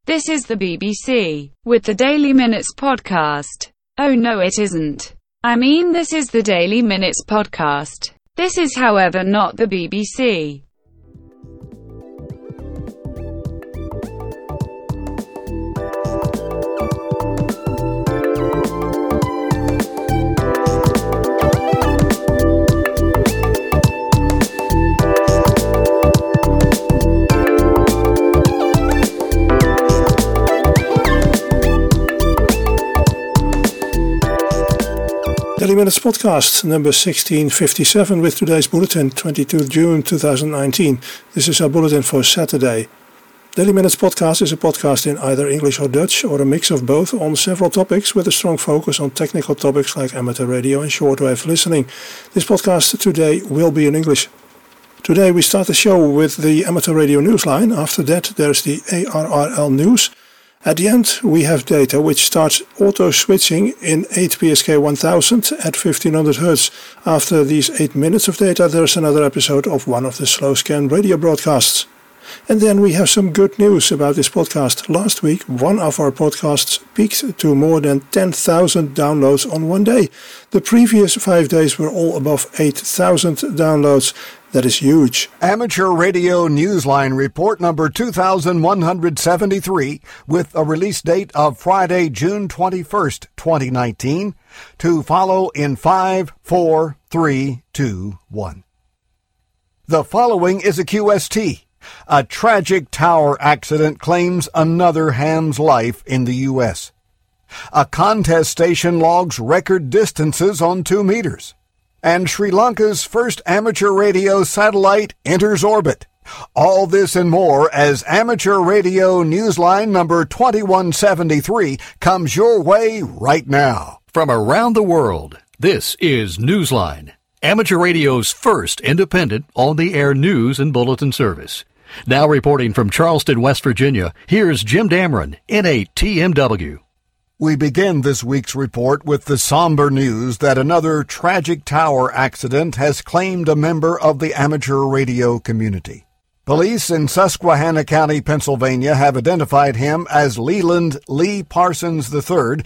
This is the BBC, with the Daily Minutes podcast. Oh no, it isn't. I mean, this is the Daily Minutes podcast. This is, however, not the BBC. Daily Minutes podcast number 1657 with today's bulletin, 22 June 2019. This is our bulletin for Saturday. Daily Minutes podcast is a podcast in either English or Dutch or a mix of both on several topics with a strong focus on technical topics like amateur radio and shortwave listening. This podcast today will be in English. Today we start the show with the amateur radio newsline. After that there's the ARRL news. At the end, we have data which starts auto-switching in 8PSK 1000 at 1500 Hz. After these 8 minutes of data, there's another episode of one of the slow scan radio broadcasts. And then we have some good news about this podcast. Last week, one of our podcasts peaked to more than 10,000 downloads on one day. The previous 5 days were all above 8,000 downloads. That is huge. Amateur Radio Newsline Report number 2173 with a release date of Friday, June 21st, 2019, to follow in 5, 4, 3, 2, 1. The following is a QST. A tragic tower accident claims another ham's life in the U.S. A contest station logs record distances on 2 meters. And Sri Lanka's first amateur radio satellite enters orbit. All this and more as Amateur Radio Newsline number 2173 comes your way right now. From around the world, this is Newsline, amateur radio's first independent on-the-air news and bulletin service. Now reporting from Charleston, West Virginia, here's Jim Dameron, N8TMW. We begin this week's report with the somber news that another tragic tower accident has claimed a member of the amateur radio community. Police in Susquehanna County, Pennsylvania have identified him as Leland Lee Parsons III,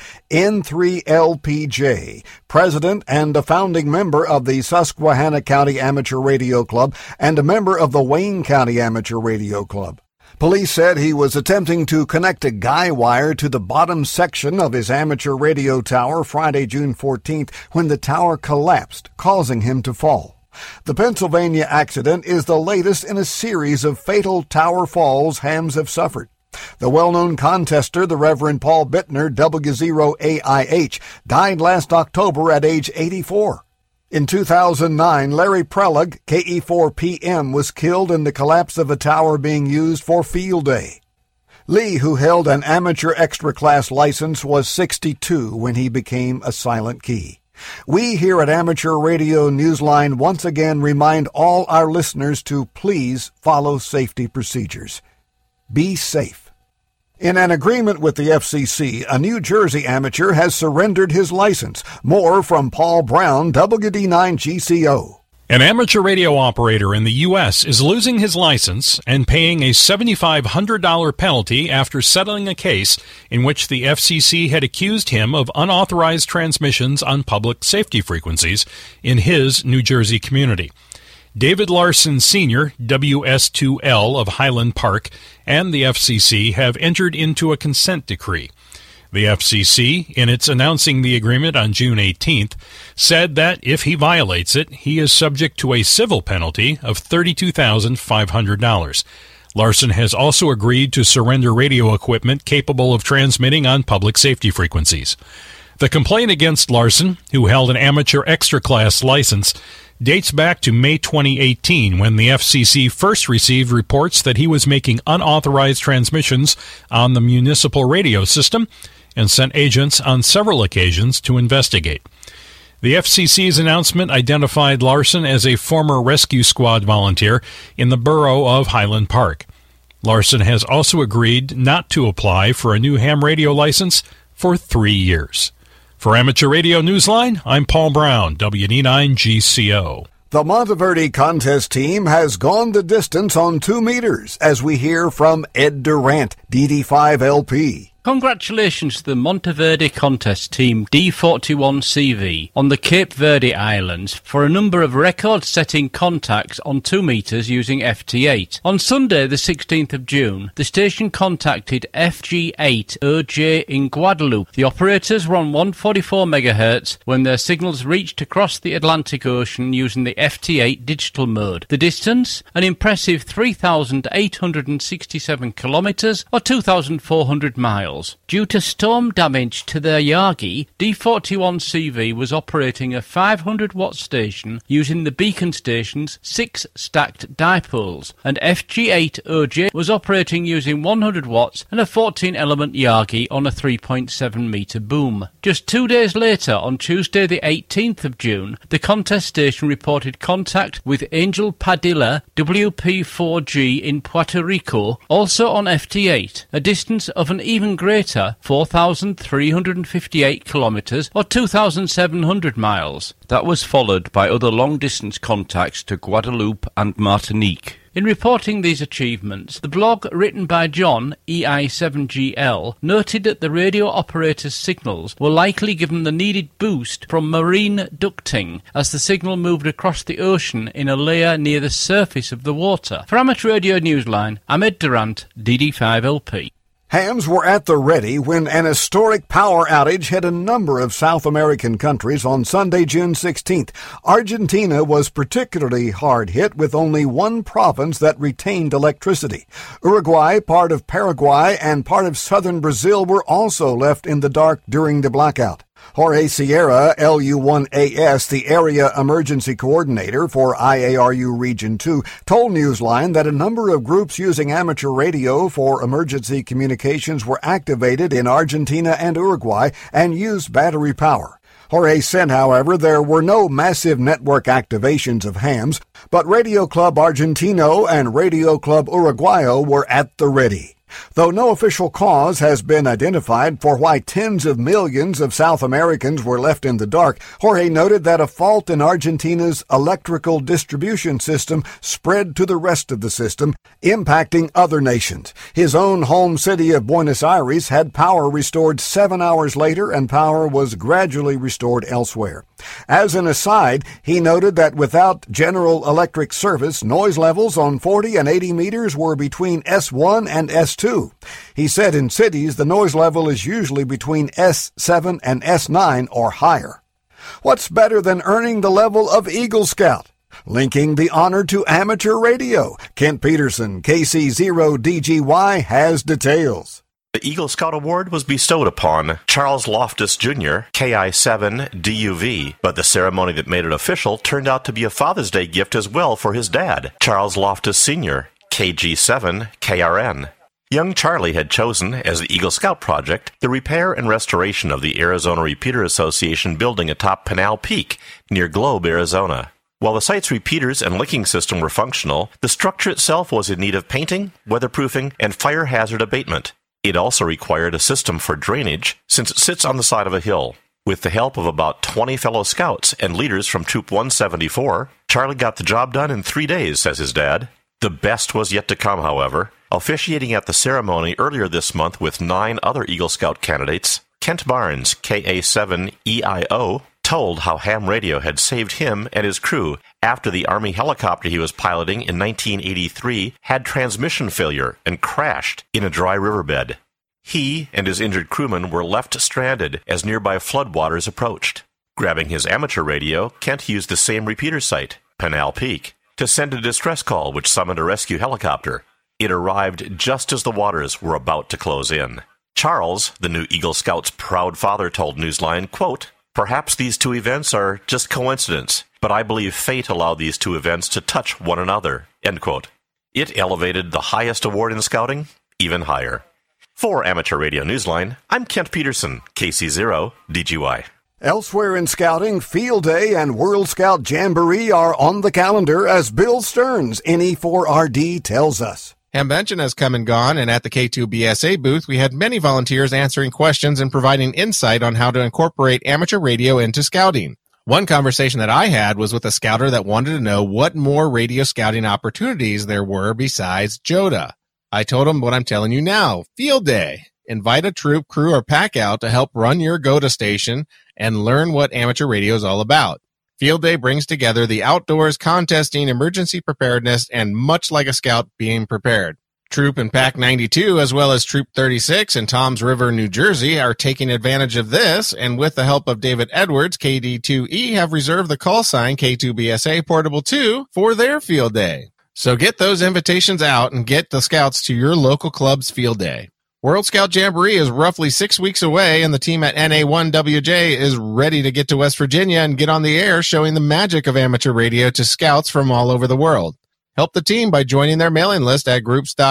N3LPJ, president and a founding member of the Susquehanna County Amateur Radio Club and a member of the Wayne County Amateur Radio Club. Police said he was attempting to connect a guy wire to the bottom section of his amateur radio tower Friday, June 14th, when the tower collapsed, causing him to fall. The Pennsylvania accident is the latest in a series of fatal tower falls hams have suffered. The well-known contester, the Reverend Paul Bittner, W0AIH, died last October at age 84. In 2009, Larry Prelig, KE4PM, was killed in the collapse of a tower being used for field day. Lee, who held an amateur extra class license, was 62 when he became a silent key. We here at Amateur Radio Newsline once again remind all our listeners to please follow safety procedures. Be safe. In an agreement with the FCC, a New Jersey amateur has surrendered his license. More from Paul Brown, WD9GCO. An amateur radio operator in the U.S. is losing his license and paying a $7,500 penalty after settling a case in which the FCC had accused him of unauthorized transmissions on public safety frequencies in his New Jersey community. David Larson Sr., WS2L of Highland Park, and the FCC have entered into a consent decree. The FCC, in its announcing the agreement on June 18th, said that if he violates it, he is subject to a civil penalty of $32,500. Larson has also agreed to surrender radio equipment capable of transmitting on public safety frequencies. The complaint against Larson, who held an amateur extra class license, dates back to May 2018 when the FCC first received reports that he was making unauthorized transmissions on the municipal radio system and sent agents on several occasions to investigate. The FCC's announcement identified Larson as a former rescue squad volunteer in the borough of Highland Park. Larson has also agreed not to apply for a new ham radio license for 3 years. For Amateur Radio Newsline, I'm Paul Brown, WD9GCO. The Monteverde contest team has gone the distance on 2 meters, as we hear from Ed Durant, DD5LP. Congratulations to the Monteverde contest team D41CV on the Cape Verde Islands for a number of record-setting contacts on 2 meters using FT8. On Sunday, the 16th of June, the station contacted FG8OJ in Guadeloupe. The operators were on 144 MHz when their signals reached across the Atlantic Ocean using the FT8 digital mode. The distance, an impressive 3,867 kilometers or 2,400 miles. Due to storm damage to their Yagi, D41CV was operating a 500-watt station using the beacon station's 6 stacked dipoles, and FG8OJ was operating using 100 watts and a 14-element Yagi on a 3.7-meter boom. Just 2 days later, on Tuesday the 18th of June, the contest station reported contact with Angel Padilla WP4G in Puerto Rico, also on FT8, a distance of an even greater 4,358 kilometres or 2,700 miles. That was followed by other long-distance contacts to Guadeloupe and Martinique. In reporting these achievements, the blog written by John, EI7GL, noted that the radio operator's signals were likely given the needed boost from marine ducting as the signal moved across the ocean in a layer near the surface of the water. For Amateur Radio Newsline, I'm Ed Durant, DD5LP. Hams were at the ready when an historic power outage hit a number of South American countries on Sunday, June 16th. Argentina was particularly hard hit with only one province that retained electricity. Uruguay, part of Paraguay, and part of southern Brazil were also left in the dark during the blackout. Jorge Sierra, LU1AS, the area emergency coordinator for IARU Region 2, told Newsline that a number of groups using amateur radio for emergency communications were activated in Argentina and Uruguay and used battery power. Jorge said, however, there were no massive network activations of hams, but Radio Club Argentino and Radio Club Uruguayo were at the ready. Though no official cause has been identified for why tens of millions of South Americans were left in the dark, Jorge noted that a fault in Argentina's electrical distribution system spread to the rest of the system, impacting other nations. His own home city of Buenos Aires had power restored 7 hours later, and power was gradually restored elsewhere. As an aside, he noted that without General Electric service, noise levels on 40 and 80 meters were between S1 and S2. He said in cities the noise level is usually between S7 and S9 or higher. What's better than earning the level of Eagle Scout? Linking the honor to amateur radio, Kent Peterson, KC0DGY, has details. The Eagle Scout Award was bestowed upon Charles Loftus Jr., KI7DUV, but the ceremony that made it official turned out to be a Father's Day gift as well for his dad, Charles Loftus Sr., KG7KRN. Young Charlie had chosen, as the Eagle Scout project, the repair and restoration of the Arizona Repeater Association building atop Pinal Peak, near Globe, Arizona. While the site's repeaters and linking system were functional, the structure itself was in need of painting, weatherproofing, and fire hazard abatement. It also required a system for drainage, since it sits on the side of a hill. With the help of about 20 fellow scouts and leaders from Troop 174, Charlie got the job done in 3 days, says his dad. The best was yet to come, however. Officiating at the ceremony earlier this month with 9 other Eagle Scout candidates, Kent Barnes, KA7EIO, told how ham radio had saved him and his crew after the Army helicopter he was piloting in 1983 had transmission failure and crashed in a dry riverbed. He and his injured crewmen were left stranded as nearby floodwaters approached. Grabbing his amateur radio, Kent used the same repeater site, Pinal Peak, to send a distress call which summoned a rescue helicopter. It arrived just as the waters were about to close in. Charles, the new Eagle Scout's proud father, told Newsline, quote, "Perhaps these two events are just coincidence, but I believe fate allowed these two events to touch one another," end quote. It elevated the highest award in scouting even higher. For Amateur Radio Newsline, I'm Kent Peterson, KC0DGY. Elsewhere in scouting, Field Day and World Scout Jamboree are on the calendar, as Bill Stearns, NE4RD, tells us. Hamvention has come and gone, and at the K2BSA booth, we had many volunteers answering questions and providing insight on how to incorporate amateur radio into scouting. One conversation that I had was with a scouter that wanted to know what more radio scouting opportunities there were besides JOTA. I told him what I'm telling you now, Field Day. Invite a troop, crew, or pack out to help run your GOTA station and learn what amateur radio is all about. Field Day brings together the outdoors, contesting, emergency preparedness, and much like a scout being prepared. Troop and Pack 92, as well as Troop 36 in Toms River, New Jersey, are taking advantage of this, and with the help of David Edwards, KD2E have reserved the call sign K2BSA Portable 2 for their Field Day. So get those invitations out and get the scouts to your local club's Field Day. World Scout Jamboree is roughly 6 weeks away, and the team at NA1WJ is ready to get to West Virginia and get on the air showing the magic of amateur radio to scouts from all over the world. Help the team by joining their mailing list at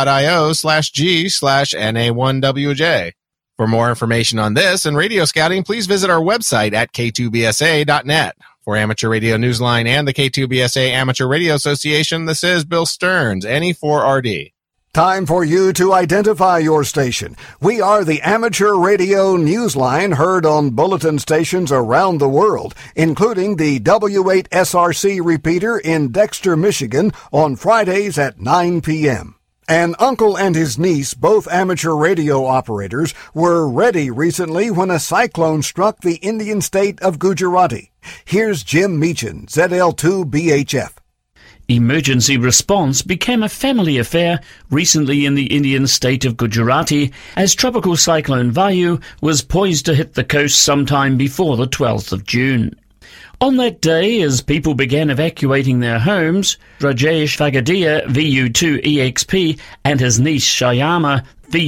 groups.io/G/NA1WJ. For more information on this and radio scouting, please visit our website at K2BSA.net. For Amateur Radio Newsline and the K2BSA Amateur Radio Association, this is Bill Stearns, NE4RD. Time for you to identify your station. We are the Amateur Radio Newsline, heard on bulletin stations around the world, including the W8SRC repeater in Dexter, Michigan, on Fridays at 9 p.m. An uncle and his niece, both amateur radio operators, were ready recently when a cyclone struck the Indian state of Gujarati. Here's Jim Meechan, ZL2BHF. Emergency response became a family affair recently in the Indian state of Gujarati as Tropical Cyclone Vayu was poised to hit the coast sometime before the 12th of June. On that day, as people began evacuating their homes, Rajesh Vagadia, VU2EXP, and his niece Shyama,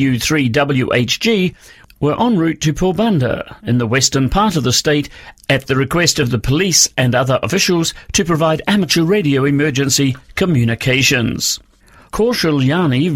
VU3WHG, were en route to Porbandar in the western part of the state at the request of the police and other officials to provide amateur radio emergency communications. Kaushal Yani,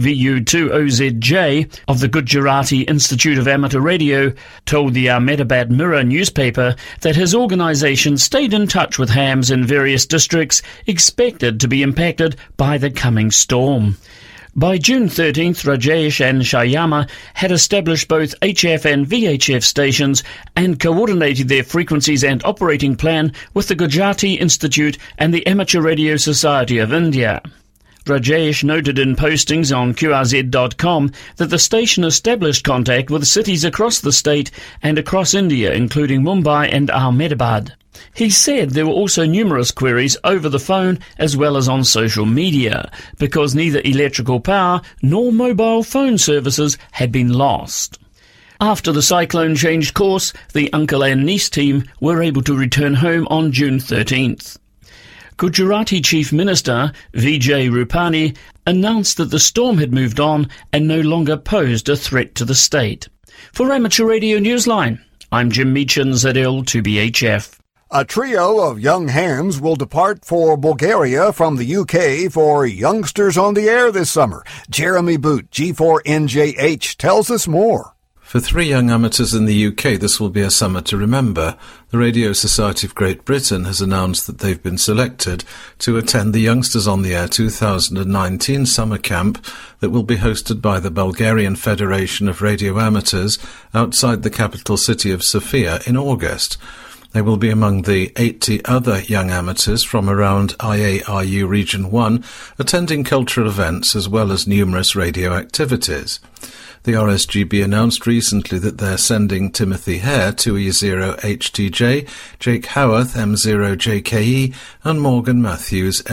VU2OZJ, of the Gujarati Institute of Amateur Radio, told the Ahmedabad Mirror newspaper that his organisation stayed in touch with hams in various districts expected to be impacted by the coming storm. By June 13th, Rajesh and Shyama had established both HF and VHF stations and coordinated their frequencies and operating plan with the Gujarati Institute and the Amateur Radio Society of India. Rajesh noted in postings on QRZ.com that the station established contact with cities across the state and across India, including Mumbai and Ahmedabad. He said there were also numerous queries over the phone as well as on social media, because neither electrical power nor mobile phone services had been lost. After the cyclone changed course, the uncle and niece team were able to return home on June 13th. Gujarati Chief Minister Vijay Rupani announced that the storm had moved on and no longer posed a threat to the state. For Amateur Radio Newsline, I'm Jim Meechan, ZL2BHF. A trio of young hams will depart for Bulgaria from the UK for Youngsters on the Air this summer. Jeremy Boot, G4NJH, tells us more. For 3 young amateurs in the UK, this will be a summer to remember. The Radio Society of Great Britain has announced that they've been selected to attend the Youngsters on the Air 2019 summer camp that will be hosted by the Bulgarian Federation of Radio Amateurs outside the capital city of Sofia in August. They will be among the 80 other young amateurs from around IARU Region 1 attending cultural events as well as numerous radio activities. The RSGB announced recently that they're sending Timothy Hare, 2E0HTJ, Jake Howarth, M0JKE, and Morgan Matthews,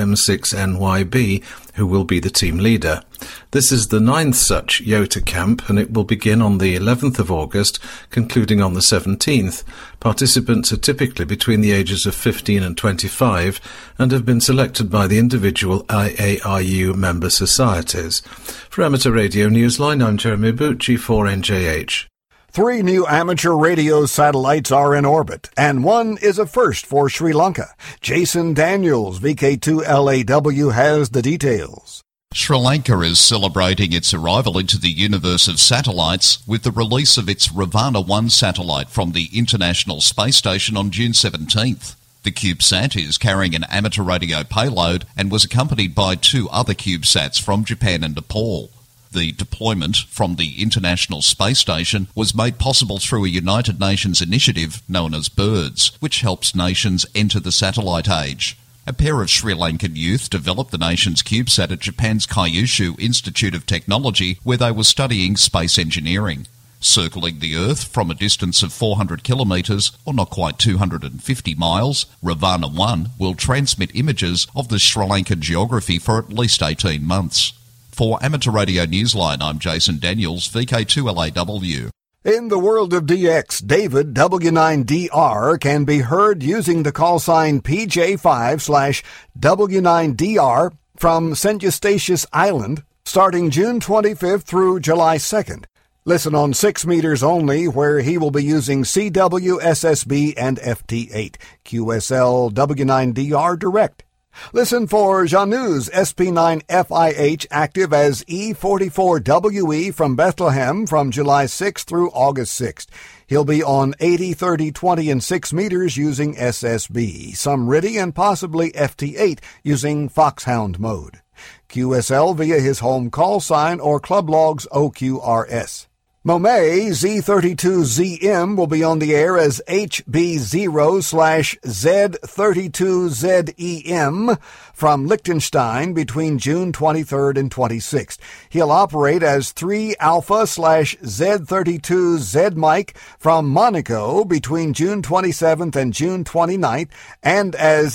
M6NYB, who will be the team leader. This is the 9th such YOTA camp, and it will begin on the 11th of August, concluding on the 17th. Participants are typically between the ages of 15 and 25 and have been selected by the individual IARU member societies. For Amateur Radio Newsline, I'm Jeremy Boot, G4NJH. 3 new amateur radio satellites are in orbit, and one is a first for Sri Lanka. Jason Daniels, VK2LAW, has the details. Sri Lanka is celebrating its arrival into the universe of satellites with the release of its Ravana 1 satellite from the International Space Station on June 17th. The CubeSat is carrying an amateur radio payload and was accompanied by 2 other CubeSats from Japan and Nepal. The deployment from the International Space Station was made possible through a United Nations initiative known as BIRDS, which helps nations enter the satellite age. A pair of Sri Lankan youth developed the nation's CubeSat at Japan's Kyushu Institute of Technology, where they were studying space engineering. Circling the Earth from a distance of 400 kilometres, or not quite 250 miles, Ravana 1 will transmit images of the Sri Lankan geography for at least 18 months. For Amateur Radio Newsline, I'm Jason Daniels, VK2LAW. In the world of DX, David W9DR can be heard using the call sign PJ5/W9DR from St. Eustatius Island starting June 25th through July 2nd. Listen on 6 meters only, where he will be using CW, SSB, and FT8. QSL W9DR Direct. Listen for Janus SP9FIH active as E44WE from Bethlehem from July 6th through August 6th. He'll be on 80, 30, 20, and 6 meters using SSB, some RIDI, and possibly FT8 using Foxhound mode. QSL via his home call sign or Club Logs OQRS. Momay Z32ZM will be on the air as HB0/Z32ZEM from Liechtenstein between June 23rd and 26th. He'll operate as 3 Alpha/Z32Z Mike from Monaco between June 27th and June 29th, and as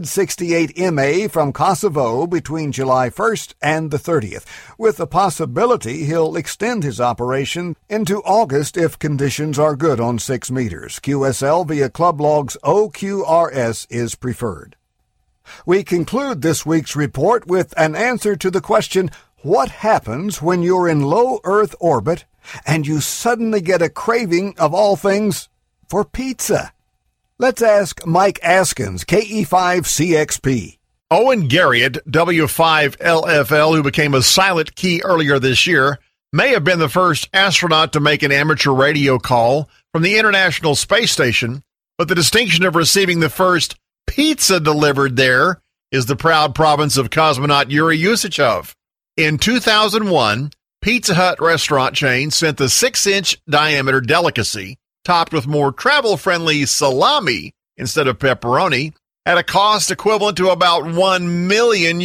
Z68MA from Kosovo between July 1st and the 30th, with the possibility he'll extend his operation into August if conditions are good on 6 meters. QSL via Club Logs OQRS is preferred. We conclude this week's report with an answer to the question, what happens when you're in low Earth orbit and you suddenly get a craving, of all things, for pizza? Let's ask Mike Askins, KE5CXP. Owen Garriott, W5LFL, who became a silent key earlier this year, may have been the first astronaut to make an amateur radio call from the International Space Station, but the distinction of receiving the first pizza delivered there is the proud province of cosmonaut Yuri Usachov. In 2001, Pizza Hut restaurant chain sent the 6-inch diameter delicacy, topped with more travel-friendly salami instead of pepperoni, at a cost equivalent to about $1 million.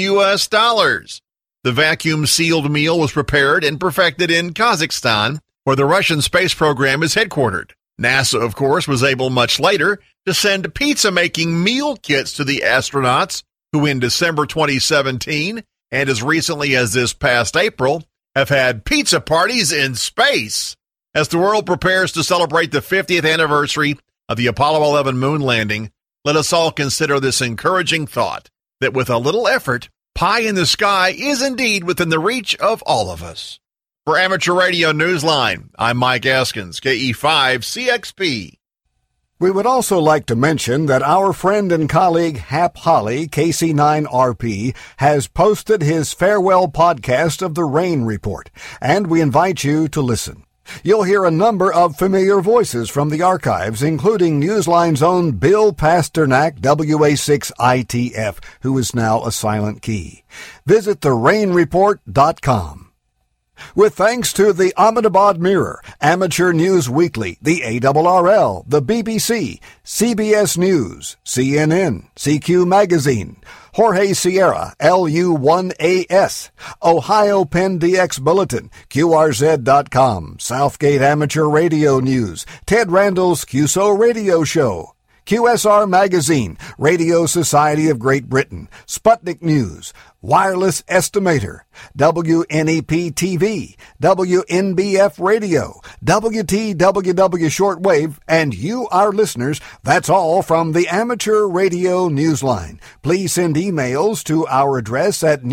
The vacuum-sealed meal was prepared and perfected in Kazakhstan, where the Russian space program is headquartered. NASA, of course, was able much later to send pizza-making meal kits to the astronauts, who in December 2017, and as recently as this past April, have had pizza parties in space. As the world prepares to celebrate the 50th anniversary of the Apollo 11 moon landing, let us all consider this encouraging thought that with a little effort, pie in the sky is indeed within the reach of all of us. For Amateur Radio Newsline, I'm Mike Askins, KE5CXP. We would also like to mention that our friend and colleague Hap Holly, KC9RP, has posted his farewell podcast of the Rain Report, and we invite you to listen. You'll hear a number of familiar voices from the archives, including Newsline's own Bill Pasternak, WA6ITF, who is now a silent key. Visit therainreport.com. With thanks to the Ahmedabad Mirror, Amateur News Weekly, the ARRL, the BBC, CBS News, CNN, CQ Magazine, Jorge Sierra, LU1AS, Ohio Penn DX Bulletin, QRZ.com, Southgate Amateur Radio News, Ted Randall's QSO Radio Show, QSR Magazine, Radio Society of Great Britain, Sputnik News, Wireless Estimator, WNEP-TV, WNBF Radio, WTWW Shortwave, and you, our listeners, that's all from the Amateur Radio Newsline. Please send emails to our address at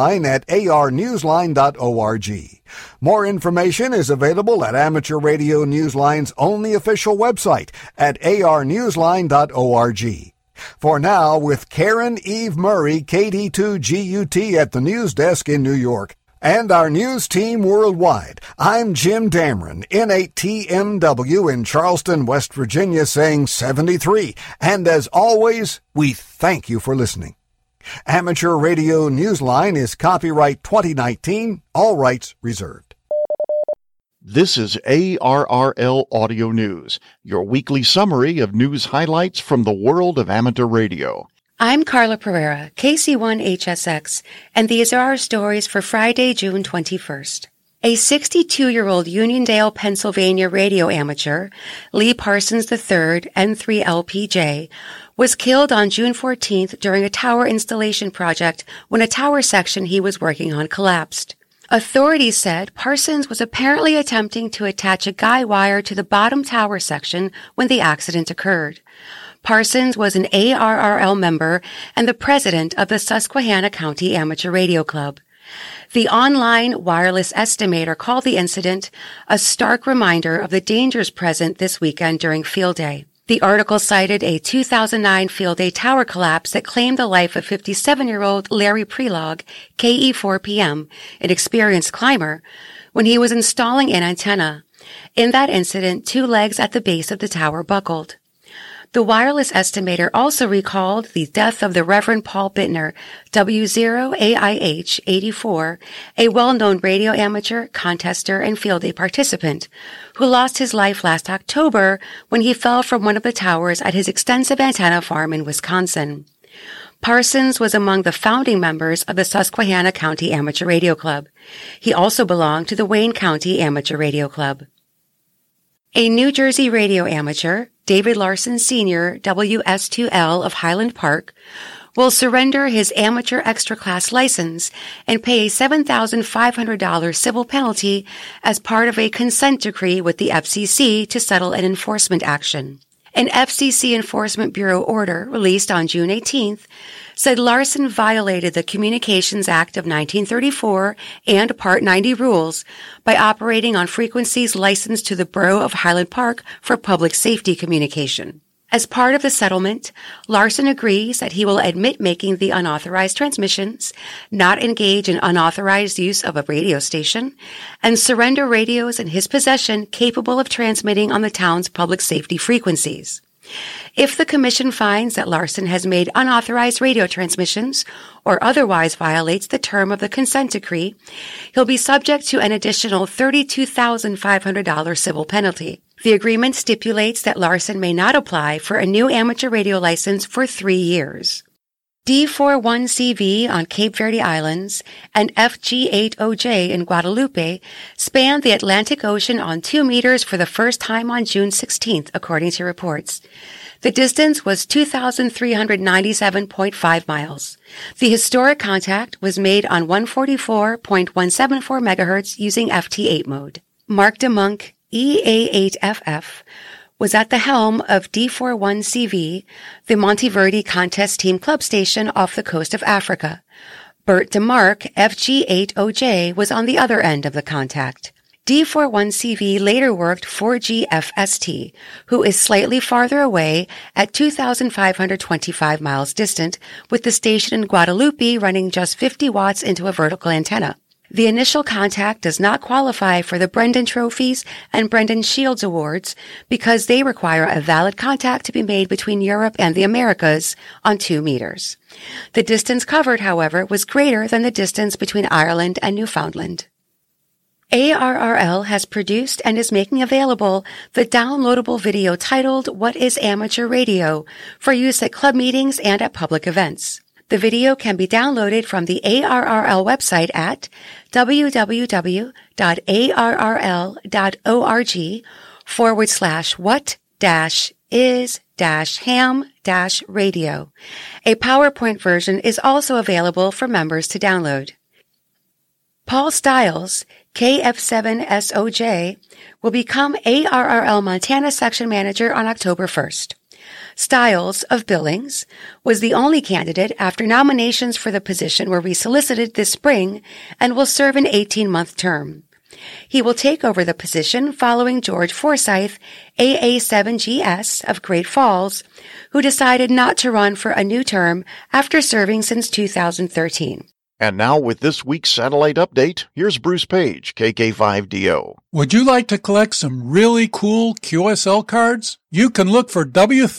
newsline@arnewsline.org. More information is available at Amateur Radio Newsline's only official website at arnewsline.org. For now, with Karen Eve Murray, KD2GUT at the news desk in New York, and our news team worldwide, I'm Jim Dameron, N8TMW in Charleston, West Virginia, saying 73. And as always, we thank you for listening. Amateur Radio Newsline is copyright 2019, all rights reserved. This is ARRL Audio News, your weekly summary of news highlights from the world of amateur radio. I'm Carla Pereira, KC1HSX, and these are our stories for Friday, June 21st. A 62-year-old Uniondale, Pennsylvania radio amateur, Lee Parsons III, N3LPJ, was killed on June 14th during a tower installation project when a tower section he was working on collapsed. Authorities said Parsons was apparently attempting to attach a guy wire to the bottom tower section when the accident occurred. Parsons was an ARRL member and the president of the Susquehanna County Amateur Radio Club. The online wireless estimator called the incident a stark reminder of the dangers present this weekend during Field Day. The article cited a 2009 Field Day tower collapse that claimed the life of 57-year-old Larry Prelog, KE4PM, an experienced climber, when he was installing an antenna. In that incident, 2 legs at the base of the tower buckled. The wireless estimator also recalled the death of the Reverend Paul Bittner, W0AIH 84, a well-known radio amateur, contester, and field day participant, who lost his life last October when he fell from one of the towers at his extensive antenna farm in Wisconsin. Parsons was among the founding members of the Susquehanna County Amateur Radio Club. He also belonged to the Wayne County Amateur Radio Club. A New Jersey radio amateur, David Larson Sr., WS2L of Highland Park, will surrender his amateur extra class license and pay a $7,500 civil penalty as part of a consent decree with the FCC to settle an enforcement action. An FCC Enforcement Bureau order released on June 18th said Larson violated the Communications Act of 1934 and Part 90 rules by operating on frequencies licensed to the Borough of Highland Park for public safety communication. As part of the settlement, Larson agrees that he will admit making the unauthorized transmissions, not engage in unauthorized use of a radio station, and surrender radios in his possession capable of transmitting on the town's public safety frequencies. If the Commission finds that Larson has made unauthorized radio transmissions or otherwise violates the term of the consent decree, he'll be subject to an additional $32,500 civil penalty. The agreement stipulates that Larson may not apply for a new amateur radio license for 3 years. D41CV on Cape Verde Islands and FG8OJ in Guadalupe spanned the Atlantic Ocean on 2 meters for the first time on June 16th, according to reports. The distance was 2,397.5 miles. The historic contact was made on 144.174 megahertz using FT8 mode. Mark DeMonk, EA8FF, was at the helm of D41CV, the Monteverde Contest Team Club station off the coast of Africa. Bert DeMark, FG8OJ, was on the other end of the contact. D41CV later worked for GFST, who is slightly farther away at 2,525 miles distant, with the station in Guadalupe running just 50 watts into a vertical antenna. The initial contact does not qualify for the Brendan Trophies and Brendan Shields Awards because they require a valid contact to be made between Europe and the Americas on 2 meters. The distance covered, however, was greater than the distance between Ireland and Newfoundland. ARRL has produced and is making available the downloadable video titled What is Amateur Radio for use at club meetings and at public events. The video can be downloaded from the ARRL website at www.arrl.org/what-is-ham-radio. A PowerPoint version is also available for members to download. Paul Stiles, KF7SOJ, will become ARRL Montana Section Manager on October 1st. Stiles, of Billings, was the only candidate after nominations for the position were resolicited this spring and will serve an 18-month term. He will take over the position following George Forsyth, AA7GS of Great Falls, who decided not to run for a new term after serving since 2013. And now with this week's satellite update, here's Bruce Page, KK5DO. Would you like to collect some really cool QSL cards? You can look for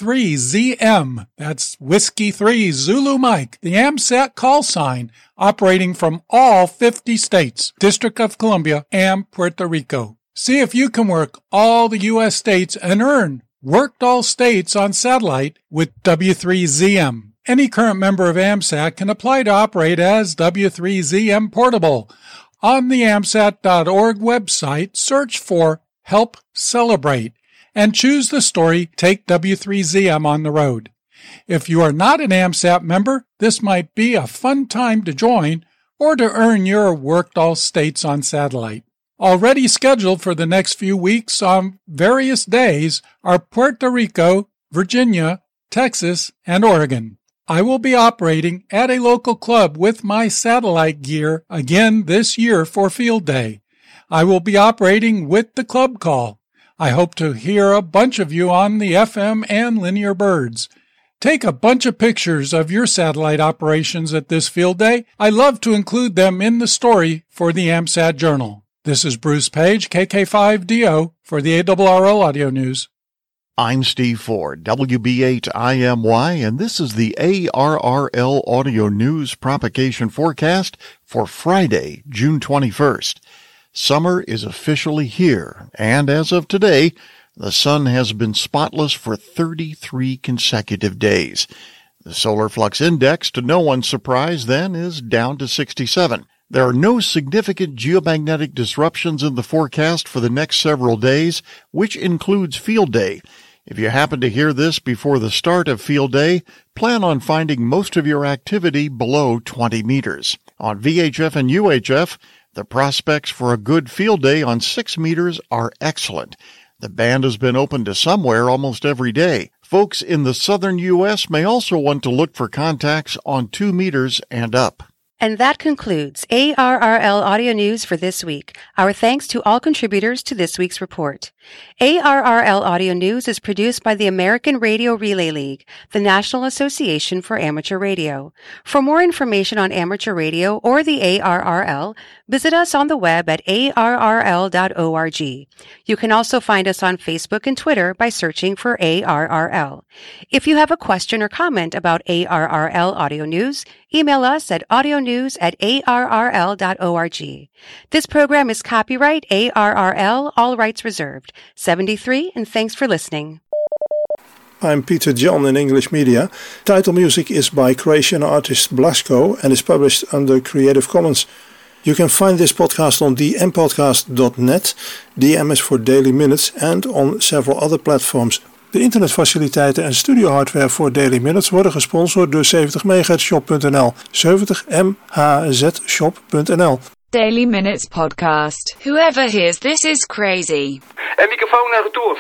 W3ZM, that's Whiskey 3 Zulu Mike, the AMSAT call sign, operating from all 50 states, District of Columbia, and Puerto Rico. See if you can work all the U.S. states and earn Worked All States on satellite with W3ZM. Any current member of AMSAT can apply to operate as W3ZM Portable. On the AMSAT.org website, search for Help Celebrate and choose the story Take W3ZM on the Road. If you are not an AMSAT member, this might be a fun time to join or to earn your Worked All States on satellite. Already scheduled for the next few weeks on various days are Puerto Rico, Virginia, Texas, and Oregon. I will be operating at a local club with my satellite gear again this year for Field Day. I will be operating with the club call. I hope to hear a bunch of you on the FM and linear birds. Take a bunch of pictures of your satellite operations at this Field Day. I love to include them in the story for the AMSAT Journal. This is Bruce Page, KK5DO, for the ARRL Audio News. I'm Steve Ford, WB8IMY, and this is the ARRL Audio News propagation forecast for Friday, June 21st. Summer is officially here, and as of today, the sun has been spotless for 33 consecutive days. The solar flux index, to no one's surprise then, is down to 67. There are no significant geomagnetic disruptions in the forecast for the next several days, which includes Field Day. If you happen to hear this before the start of Field Day, plan on finding most of your activity below 20 meters. On VHF and UHF, the prospects for a good Field Day on 6 meters are excellent. The band has been open to somewhere almost every day. Folks in the southern U.S. may also want to look for contacts on 2 meters and up. And that concludes ARRL Audio News for this week. Our thanks to all contributors to this week's report. ARRL Audio News is produced by the American Radio Relay League, the National Association for Amateur Radio. For more information on amateur radio or the ARRL, visit us on the web at arrl.org. You can also find us on Facebook and Twitter by searching for ARRL. If you have a question or comment about ARRL Audio News, email us at audionews@arrl.org. This program is copyright ARRL, all rights reserved. 73, and thanks for listening. I'm Peter John in English Media. Title music is by Croatian artist Blasko and is published under Creative Commons. You can find this podcast on dmpodcast.net, DM is for Daily Minutes, and on several other platforms. De internetfaciliteiten en studiohardware voor Daily Minutes worden gesponsord door 70mhzshop.nl, 70mhzshop.nl. Daily Minutes Podcast. Whoever hears this is crazy. En microfoon naar retour.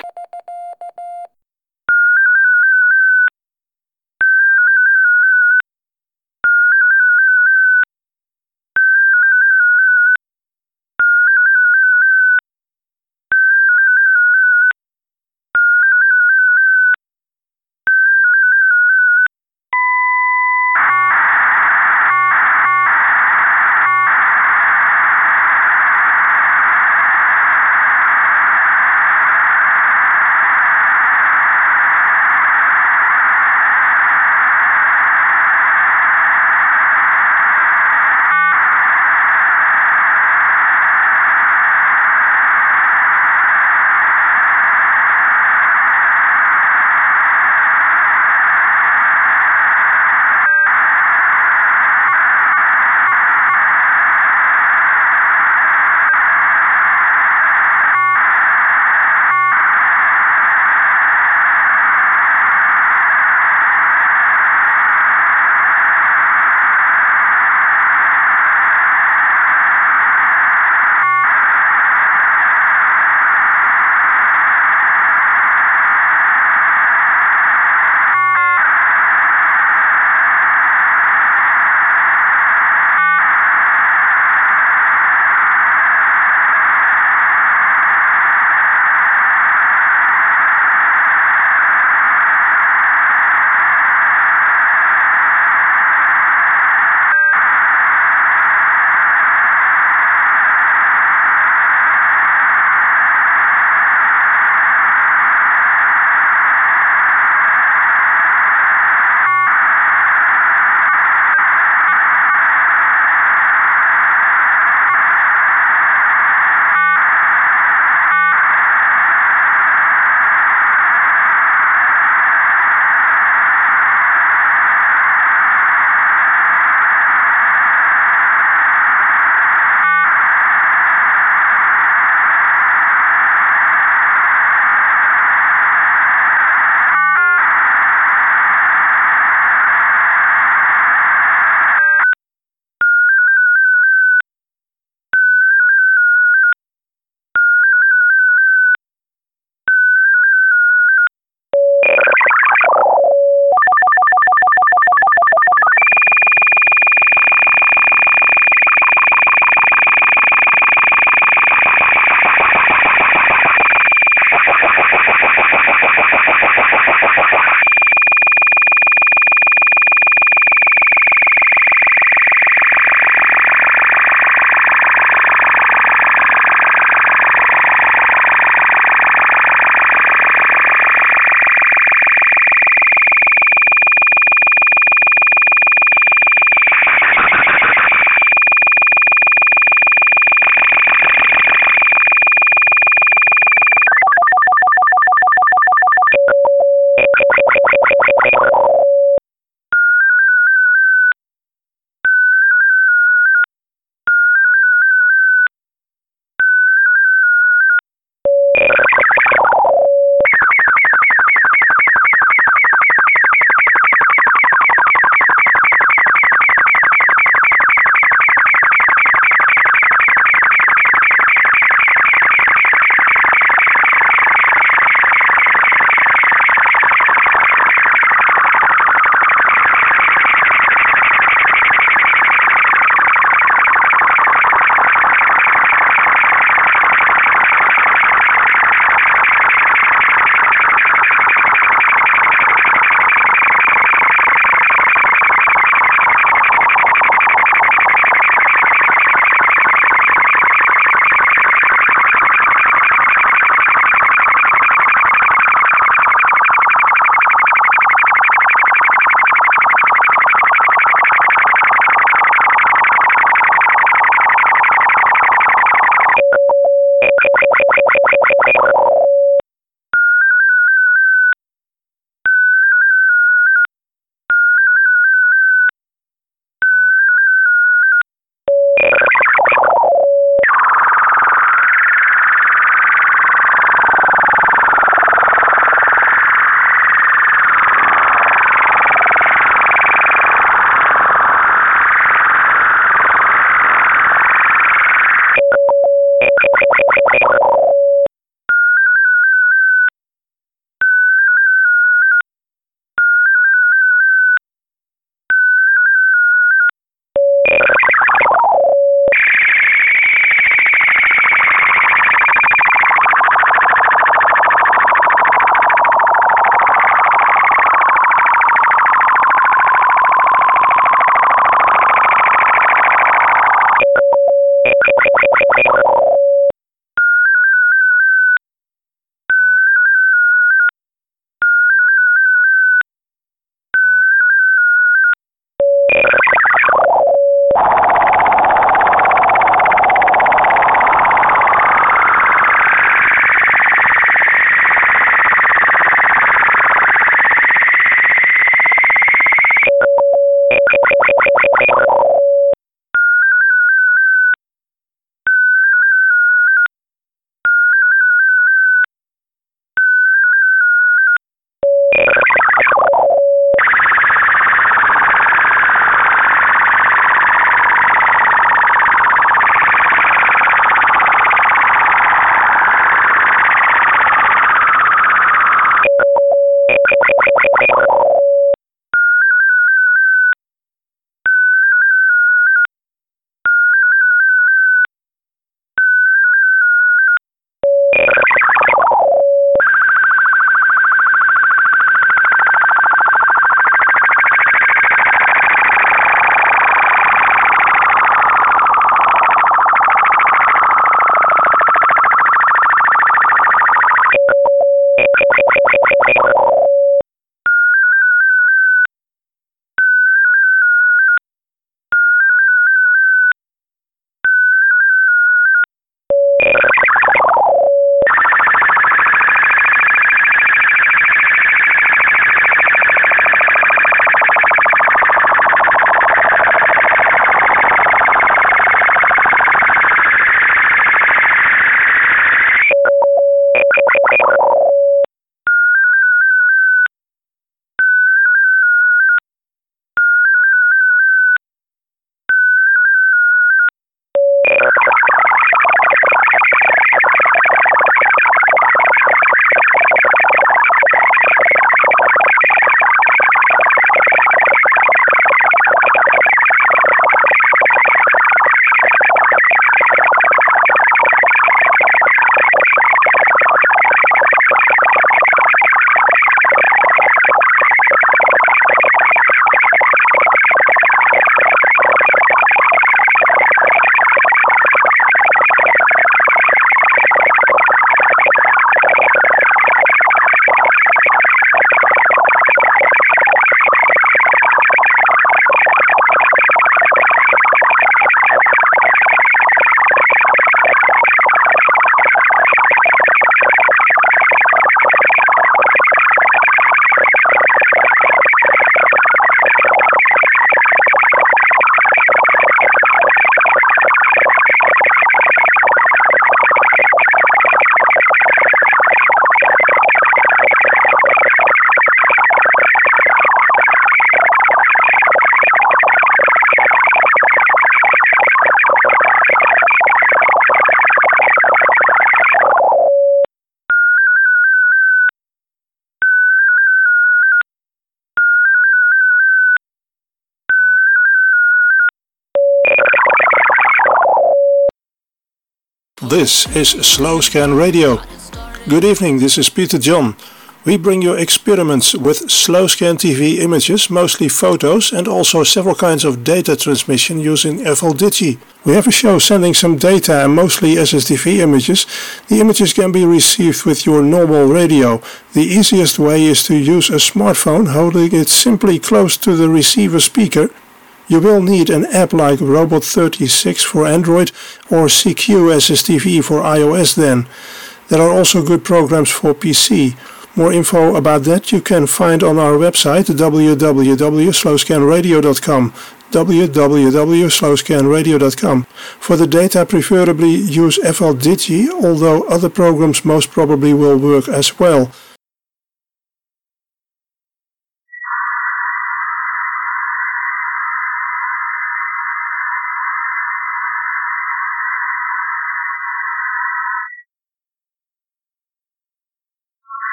This is Slow Scan Radio. Good evening, this is Peter John. We bring you experiments with slow scan TV images, mostly photos, and also several kinds of data transmission using FLDigi. We have a show sending some data and mostly SSTV images. The images can be received with your normal radio. The easiest way is to use a smartphone, holding it simply close to the receiver speaker. You will need an app like Robot36 for Android or CQ SSTV for iOS then. There are also good programs for PC. More info about that you can find on our website www.slowscanradio.com www.slowscanradio.com. For the data, preferably use FLDigi, although other programs most probably will work as well.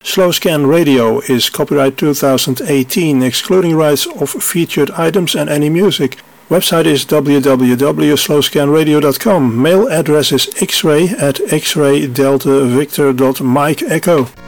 Slow Scan Radio is copyright 2018, excluding rights of featured items and any music. Website is www.slowscanradio.com. Mail address is xray@xraydeltavictor.mike echo.